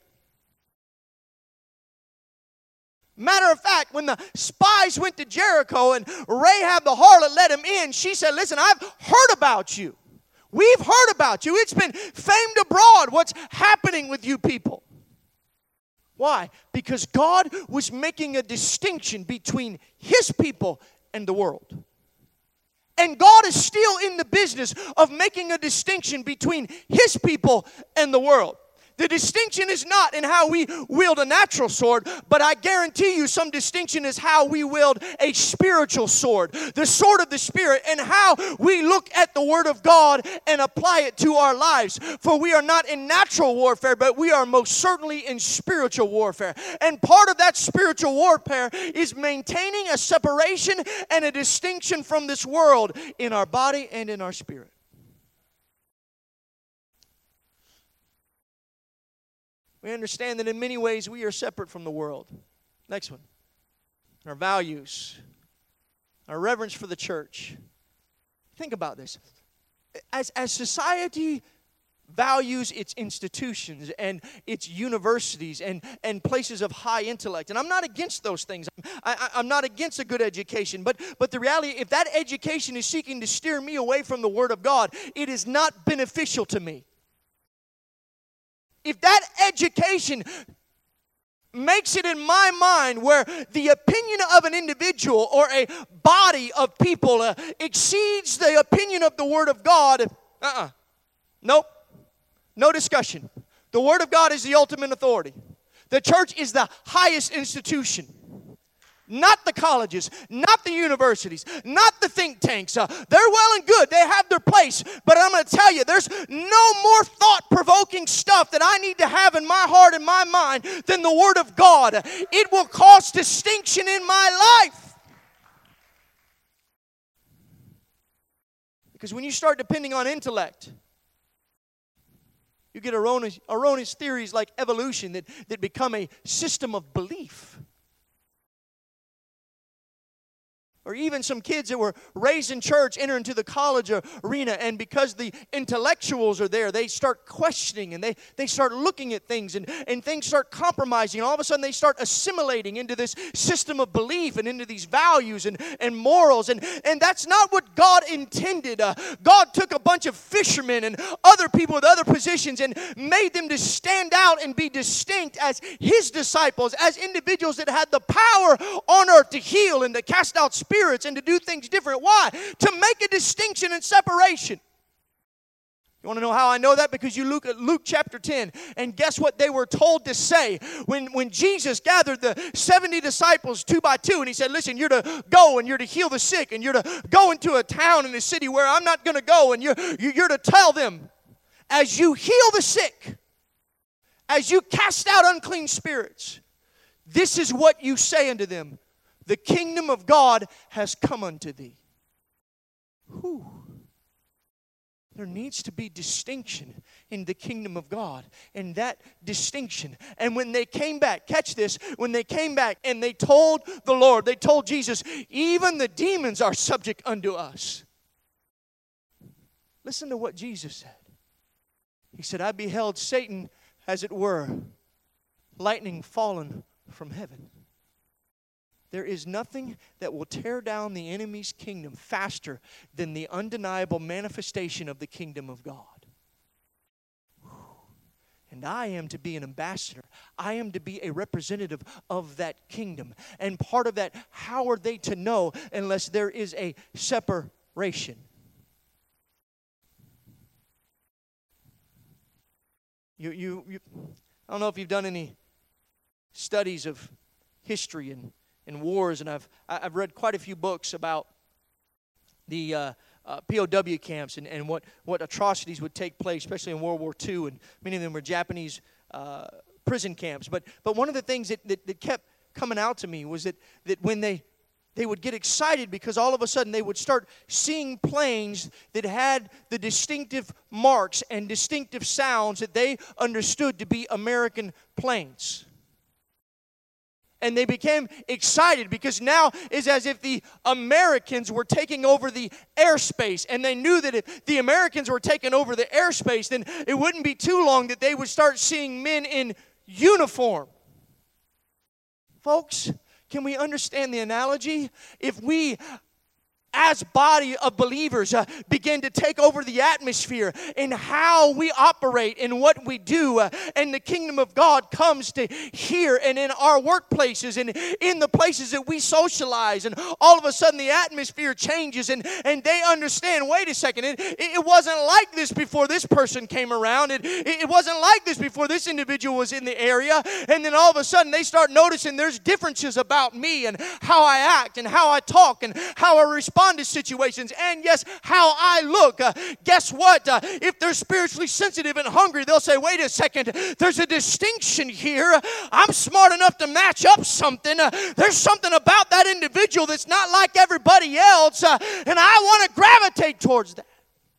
Matter of fact, when the spies went to Jericho and Rahab the harlot let him in, she said, listen, I've heard about you. We've heard about you. It's been famed abroad what's happening with you people. Why? Because God was making a distinction between His people and the world. And God is still in the business of making a distinction between His people and the world. The distinction is not in how we wield a natural sword, but I guarantee you some distinction is how we wield a spiritual sword, the sword of the Spirit, and how we look at the Word of God and apply it to our lives. For we are not in natural warfare, but we are most certainly in spiritual warfare. And part of that spiritual warfare is maintaining a separation and a distinction from this world in our body and in our spirit. We understand that in many ways we are separate from the world. Next one. Our values. Our reverence for the church. Think about this. As society values its institutions and its universities and places of high intellect. And I'm not against those things. I'm not against a good education. But the reality, if that education is seeking to steer me away from the Word of God, it is not beneficial to me. If that education makes it in my mind where the opinion of an individual or a body of people exceeds the opinion of the Word of God, nope, no discussion. The Word of God is the ultimate authority. The church is the highest institution. Not the colleges, not the universities, not the think tanks. They're well and good. They have their place. But I'm going to tell you, there's no more thought-provoking stuff that I need to have in my heart and my mind than the Word of God. It will cause distinction in my life. Because when you start depending on intellect, You get erroneous theories like evolution that become a system of belief. Or even some kids that were raised in church enter into the college arena, and because the intellectuals are there, they start questioning and they start looking at things, and things start compromising. And all of a sudden they start assimilating into this system of belief and into these values and morals. And that's not what God intended. God took a bunch of fishermen and other people with other positions and made them to stand out and be distinct as His disciples, as individuals that had the power on earth to heal and to cast out spirits and to do things different. Why? To make a distinction and separation. You want to know how I know that? Because you look at Luke chapter 10, and guess what they were told to say when Jesus gathered the 70 disciples 2 by 2, and He said, listen, you're to go and you're to heal the sick, and you're to go into a town in a city where I'm not going to go, and you're to tell them, as you heal the sick, as you cast out unclean spirits, this is what you say unto them: the kingdom of God has come unto thee. Whew. There needs to be distinction in the kingdom of God. And that distinction. And when they came back, catch this, when they came back and they told the Lord, they told Jesus, even the demons are subject unto us. Listen to what Jesus said. He said, I beheld Satan, as it were, lightning fallen from heaven. There is nothing that will tear down the enemy's kingdom faster than the undeniable manifestation of the kingdom of God. And I am to be an ambassador. I am to be a representative of that kingdom. And part of that, how are they to know unless there is a separation? I don't know if you've done any studies of history and wars, and I've read quite a few books about the POW camps and what atrocities would take place, especially in World War II, and many of them were Japanese prison camps. But one of the things that kept coming out to me was that when they would get excited because all of a sudden they would start seeing planes that had the distinctive marks and distinctive sounds that they understood to be American planes. And they became excited because now it's as if the Americans were taking over the airspace. And they knew that if the Americans were taking over the airspace, then it wouldn't be too long that they would start seeing men in uniform. Folks, can we understand the analogy? If we, as body of believers, begin to take over the atmosphere in how we operate and what we do, and the kingdom of God comes to here and in our workplaces and in the places that we socialize, and all of a sudden the atmosphere changes, and they understand, wait a second, it wasn't like this before this person came around. It wasn't like this before this individual was in the area. And then all of a sudden they start noticing there's differences about me and how I act and how I talk and how I respond to situations, and yes, how I look. Guess what? If they're spiritually sensitive and hungry, they'll say, wait a second, there's a distinction here. I'm smart enough to match up something. There's something about that individual that's not like everybody else, and I want to gravitate towards that.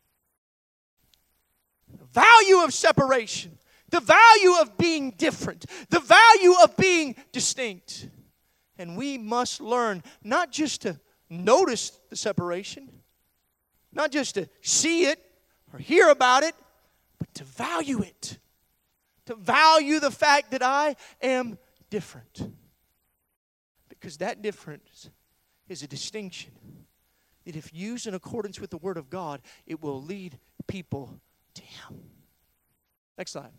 The value of separation, the value of being different, the value of being distinct. And we must learn not just to notice the separation, not just to see it or hear about it, but to value it. To value the fact that I am different. Because that difference is a distinction that, if used in accordance with the Word of God, it will lead people to Him. Next slide.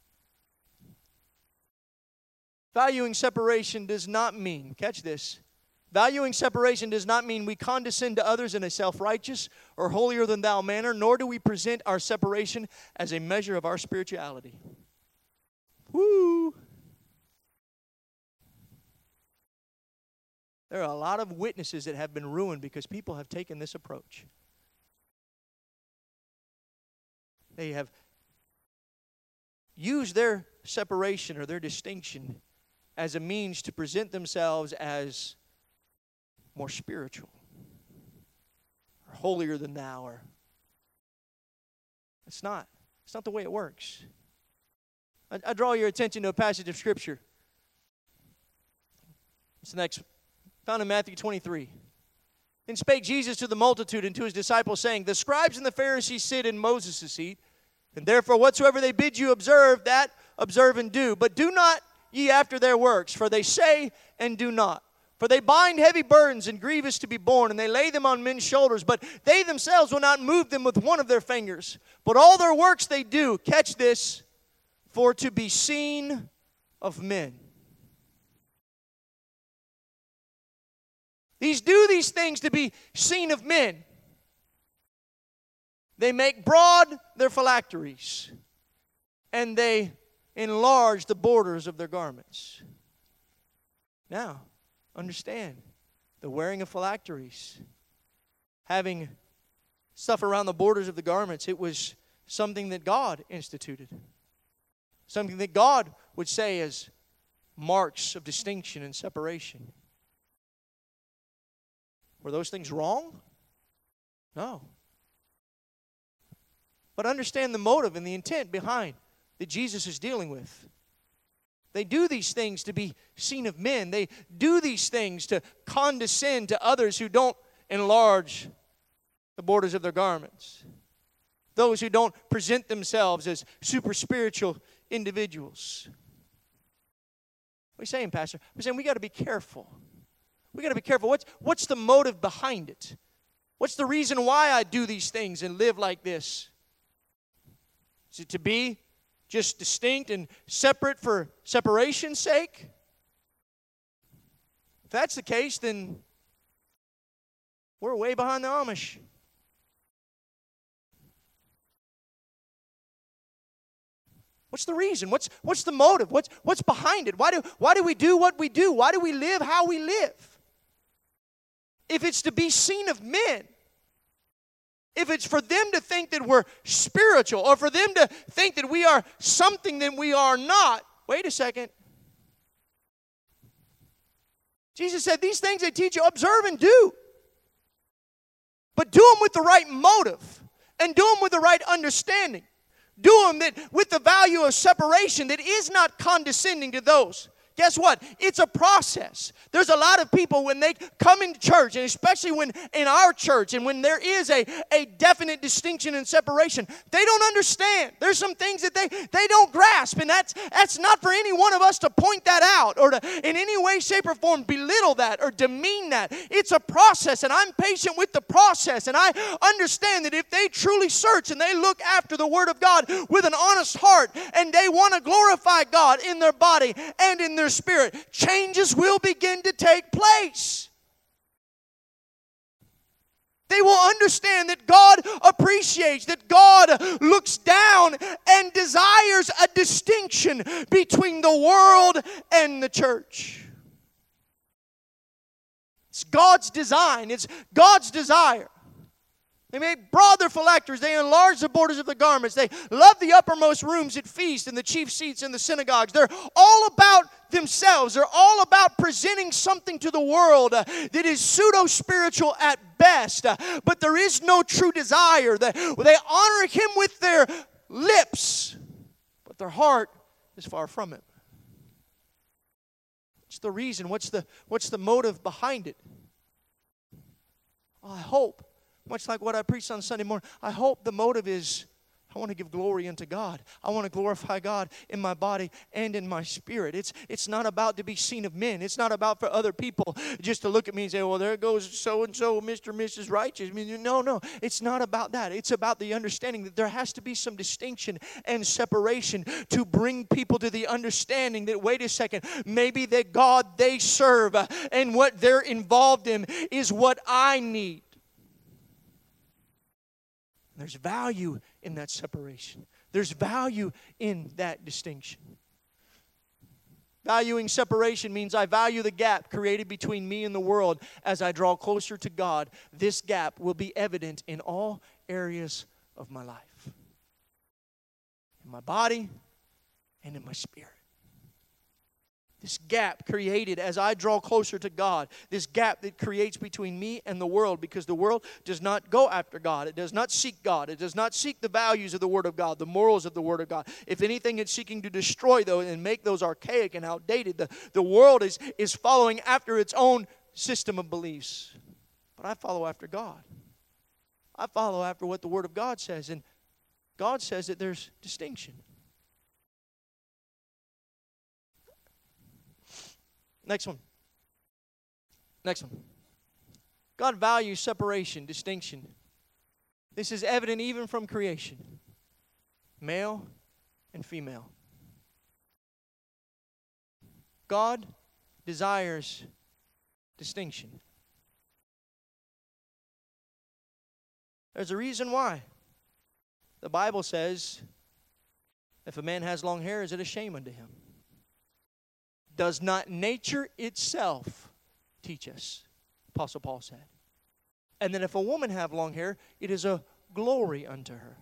Valuing separation does not mean, catch this, valuing separation does not mean we condescend to others in a self-righteous or holier-than-thou manner, nor do we present our separation as a measure of our spirituality. Woo! There are a lot of witnesses that have been ruined because people have taken this approach. They have used their separation or their distinction as a means to present themselves as more spiritual or holier than thou. Or it's not the way it works. I draw your attention to a passage of Scripture. It's next, found in Matthew 23. Then spake Jesus to the multitude and to his disciples, saying, The scribes and the Pharisees sit in Moses' seat, and therefore whatsoever they bid you observe, that observe and do. But do not ye after their works, for they say and do not. For they bind heavy burdens and grievous to be borne, and they lay them on men's shoulders, but they themselves will not move them with one of their fingers. But all their works they do, catch this, for to be seen of men. These do these things to be seen of men. They make broad their phylacteries, and they enlarge the borders of their garments. Now, understand, the wearing of phylacteries, having stuff around the borders of the garments, it was something that God instituted. Something that God would say as marks of distinction and separation. Were those things wrong? No. But understand the motive and the intent behind that Jesus is dealing with. They do these things to be seen of men. They do these things to condescend to others who don't enlarge the borders of their garments. Those who don't present themselves as super spiritual individuals. What are you saying, Pastor? I'm saying we got to be careful. We got to be careful. What's the motive behind it? What's the reason why I do these things and live like this? Is it to be just distinct and separate for separation's sake? If that's the case, then we're way behind the Amish. What's the reason? What's the motive? What's behind it? Why do we do what we do? Why do we live how we live? If it's to be seen of men, if it's for them to think that we're spiritual, or for them to think that we are something that we are not, wait a second. Jesus said, these things they teach you, observe and do. But do them with the right motive, and do them with the right understanding. Do them with the value of separation that is not condescending to those. Guess what? It's a process. There's a lot of people when they come into church, and especially when in our church, and when there is a definite distinction and separation, they don't understand. There's some things that they don't grasp, and that's not for any one of us to point that out or to in any way, shape, or form belittle that or demean that. It's a process, and I'm patient with the process, and I understand that if they truly search and they look after the Word of God with an honest heart, and they want to glorify God in their body and in their spirit, changes will begin to take place. They will understand that God appreciates, that God looks down and desires a distinction between the world and the church. It's God's design. It's God's desire. They make broad their phylacteries. They enlarge the borders of the garments. They love the uppermost rooms at feasts and the chief seats in the synagogues. They're all about themselves. They're all about presenting something to the world that is pseudo-spiritual at best. But there is no true desire. They honor Him with their lips, but their heart is far from it. What's the reason? What's the motive behind it? I hope, much like what I preached on Sunday morning, I hope the motive is, I want to give glory unto God. I want to glorify God in my body and in my spirit. It's not about to be seen of men. It's not about for other people just to look at me and say, well, there goes so-and-so, Mr. and Mrs. Righteous. I mean, no. It's not about that. It's about the understanding that there has to be some distinction and separation to bring people to the understanding that, wait a second, maybe that God they serve and what they're involved in is what I need. There's value in that separation. There's value in that distinction. Valuing separation means I value the gap created between me and the world. As I draw closer to God, this gap will be evident in all areas of my life. In my body and in my spirit. This gap created as I draw closer to God. This gap that creates between me and the world, because the world does not go after God. It does not seek God. It does not seek the values of the Word of God, the morals of the Word of God. If anything, it's seeking to destroy those and make those archaic and outdated. The world is following after its own system of beliefs. But I follow after God. I follow after what the Word of God says. And God says that there's distinction. Next one. God values separation, distinction. This is evident even from creation. Male and female. God desires distinction. There's a reason why. The Bible says, if a man has long hair, is it a shame unto him? Does not nature itself teach us? Apostle Paul said. And then if a woman have long hair, it is a glory unto her.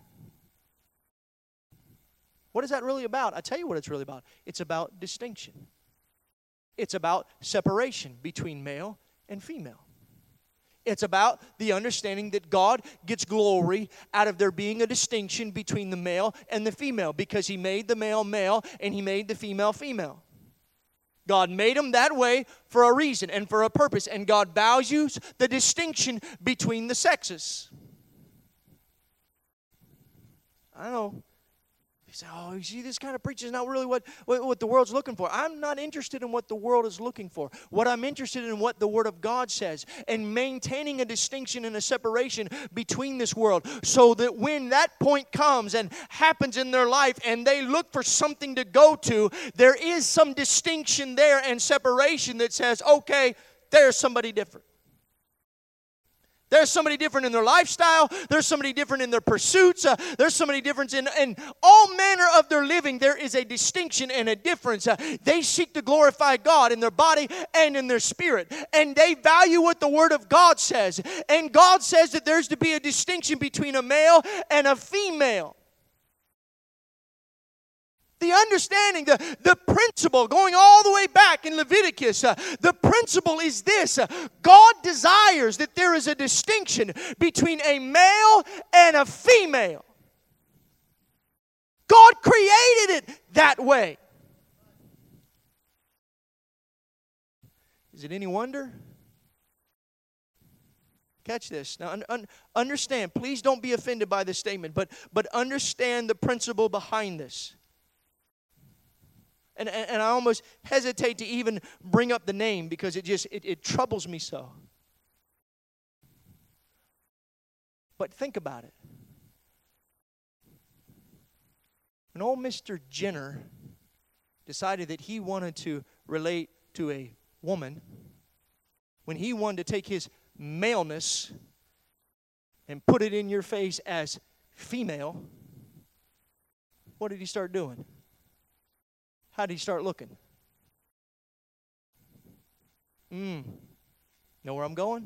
What is that really about? I tell you what it's really about. It's about distinction. It's about separation between male and female. It's about the understanding that God gets glory out of there being a distinction between the male and the female, because He made the male male and He made the female female. God made them that way for a reason and for a purpose. And God values the distinction between the sexes. I know. You say, oh, you see, this kind of preaching is not really what the world's looking for. I'm not interested in what the world is looking for. What I'm interested in what the Word of God says, and maintaining a distinction and a separation between this world, so that when that point comes and happens in their life and they look for something to go to, there is some distinction there and separation that says, okay, there's somebody different. There's somebody different in their lifestyle. There's somebody different in their pursuits. There's somebody different in all manner of their living. There is a distinction and a difference. They seek to glorify God in their body and in their spirit. And they value what the Word of God says. And God says that there's to be a distinction between a male and a female. The understanding, the principle, going all the way back in Leviticus, the principle is this. God desires that there is a distinction between a male and a female. God created it that way. Is it any wonder? Catch this. Now, understand. Please don't be offended by this statement, but understand the principle behind this. And I almost hesitate to even bring up the name, because it troubles me so. But think about it. When old Mr. Jenner decided that he wanted to relate to a woman, when he wanted to take his maleness and put it in your face as female, what did he start doing? How did he start looking? Know where I'm going?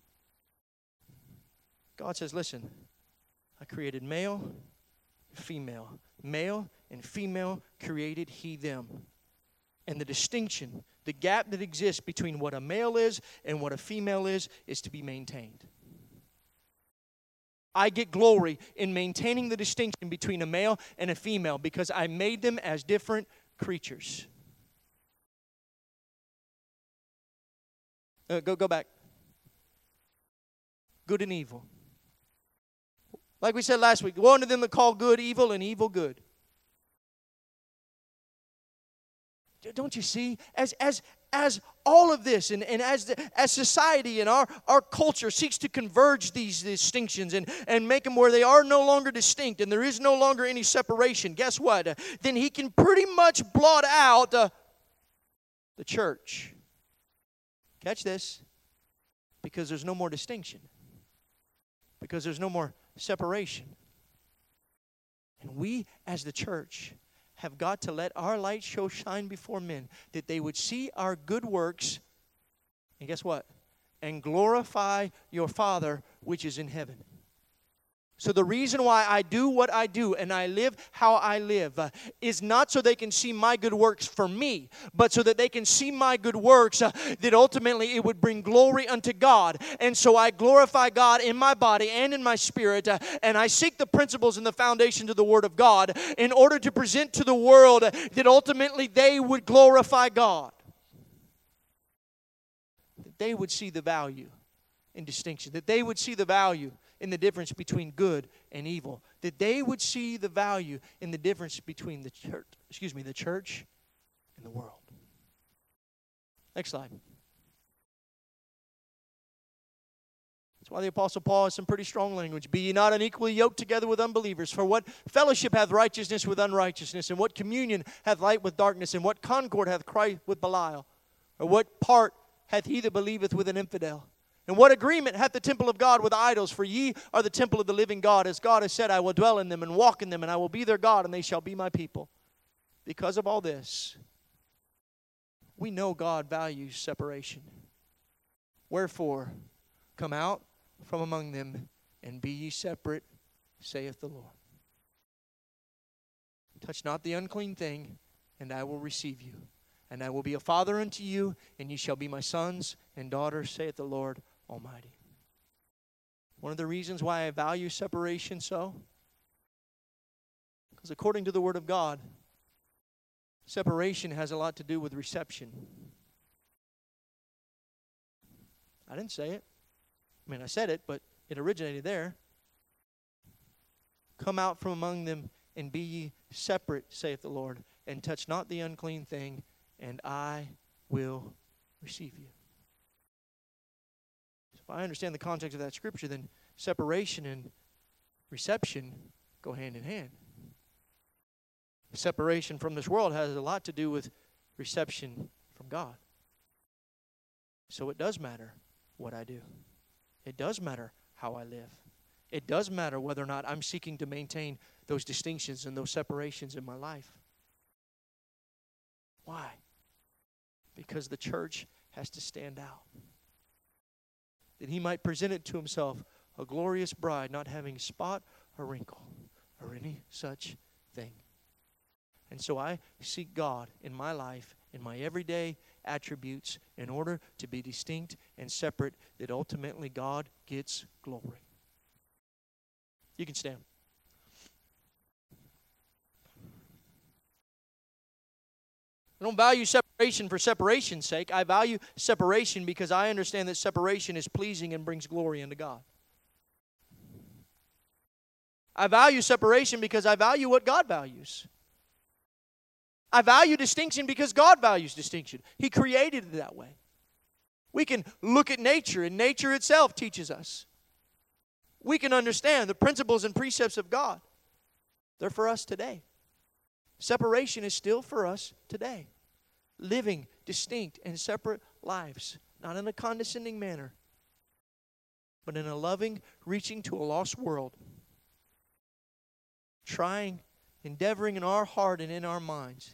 God says, listen, I created male, female. Male and female created He them. And the distinction, the gap that exists between what a male is and what a female is to be maintained. I get glory in maintaining the distinction between a male and a female, because I made them as different creatures. Go back. Good and evil. Like we said last week, woe unto them that call good evil and evil good. Don't you see? As all of this and as society and our culture seeks to converge these distinctions and make them where they are no longer distinct and there is no longer any separation, guess what? Then he can pretty much blot out the church. Catch this. Because there's no more distinction. Because there's no more separation. And we as the church have got to let our light show shine before men, that they would see our good works, and guess what? And glorify your Father which is in heaven. So the reason why I do what I do and I live how I live is not so they can see my good works for me, but so that they can see my good works, that ultimately it would bring glory unto God. And so I glorify God in my body and in my spirit, and I seek the principles and the foundations of the Word of God in order to present to the world that ultimately they would glorify God. That they would see the value in distinction, that they would see the value in the difference between good and evil, that they would see the value in the difference between the church and the world. Next slide. That's why the Apostle Paul has some pretty strong language. Be ye not unequally yoked together with unbelievers. For what fellowship hath righteousness with unrighteousness? And what communion hath light with darkness? And what concord hath Christ with Belial? Or what part hath he that believeth with an infidel? And what agreement hath the temple of God with idols? For ye are the temple of the living God. As God has said, I will dwell in them and walk in them, and I will be their God, and they shall be my people. Because of all this, we know God values separation. Wherefore, come out from among them, and be ye separate, saith the Lord. Touch not the unclean thing, and I will receive you. And I will be a father unto you, and ye shall be my sons and daughters, saith the Lord Almighty. One of the reasons why I value separation so, because according to the Word of God, separation has a lot to do with reception. I didn't say it. I mean, I said it, but it originated there. Come out from among them and be ye separate, saith the Lord, and touch not the unclean thing, and I will receive you. So if I understand the context of that scripture, then separation and reception go hand in hand. Separation from this world has a lot to do with reception from God. So it does matter what I do. It does matter how I live. It does matter whether or not I'm seeking to maintain those distinctions and those separations in my life. Why? Because the church has to stand out. That he might present it to himself a glorious bride, not having spot or wrinkle or any such thing. And so I seek God in my life, in my everyday attributes, in order to be distinct and separate, that ultimately God gets glory. You can stand. I don't value separation for separation's sake. I value separation because I understand that separation is pleasing and brings glory unto God. I value separation because I value what God values. I value distinction because God values distinction. He created it that way. We can look at nature, and nature itself teaches us. We can understand the principles and precepts of God. They're for us today. Separation is still for us today. Living distinct and separate lives, not in a condescending manner, but in a loving, reaching to a lost world. Trying, endeavoring in our heart and in our minds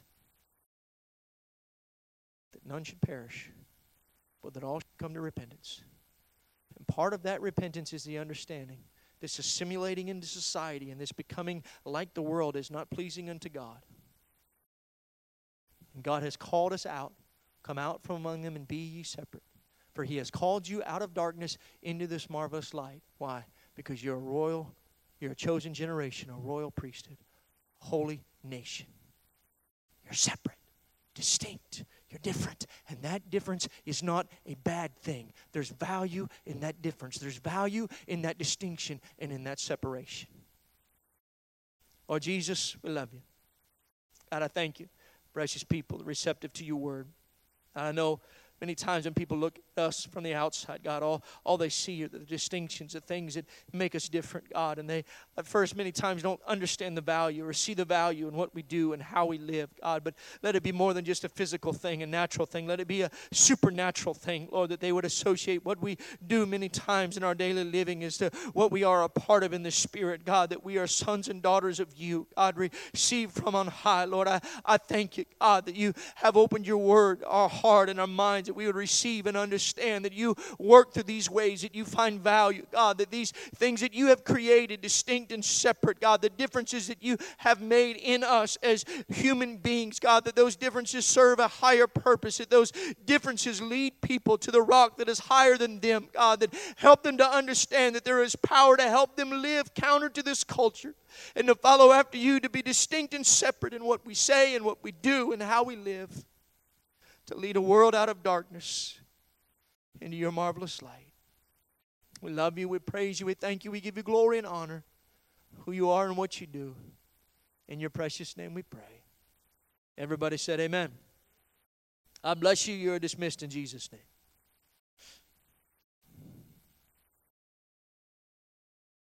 that none should perish, but that all should come to repentance. And part of that repentance is the understanding this assimilating into society and this becoming like the world is not pleasing unto God. And God has called us out. Come out from among them and be ye separate. For he has called you out of darkness into this marvelous light. Why? Because you're a chosen generation, a royal priesthood, a holy nation. You're separate, distinct. You're different. And that difference is not a bad thing. There's value in that difference. There's value in that distinction and in that separation. Oh, Jesus, we love you. God, I thank you. Precious people, receptive to your word. I know many times when people look at us from the outside, God, all they see are the distinctions, the things that make us different, God. And they, at first, many times don't understand the value or see the value in what we do and how we live, God. But let it be more than just a physical thing, a natural thing. Let it be a supernatural thing, Lord, that they would associate what we do many times in our daily living as to what we are a part of in the Spirit, God, that we are sons and daughters of you, God, received from on high. Lord, I thank you, God, that you have opened your word, our heart and our minds, that we would receive and understand understand that you work through these ways, that you find value, God, that these things that you have created, distinct and separate, God, the differences that you have made in us as human beings, God, that those differences serve a higher purpose, that those differences lead people to the rock that is higher than them, God, that help them to understand that there is power to help them live counter to this culture and to follow after you, to be distinct and separate in what we say and what we do and how we live, to lead a world out of darkness into your marvelous light. We love you, we praise you, we thank you, we give you glory and honor, who you are and what you do. In your precious name we pray. Everybody said amen. I bless you. You're dismissed in Jesus' name.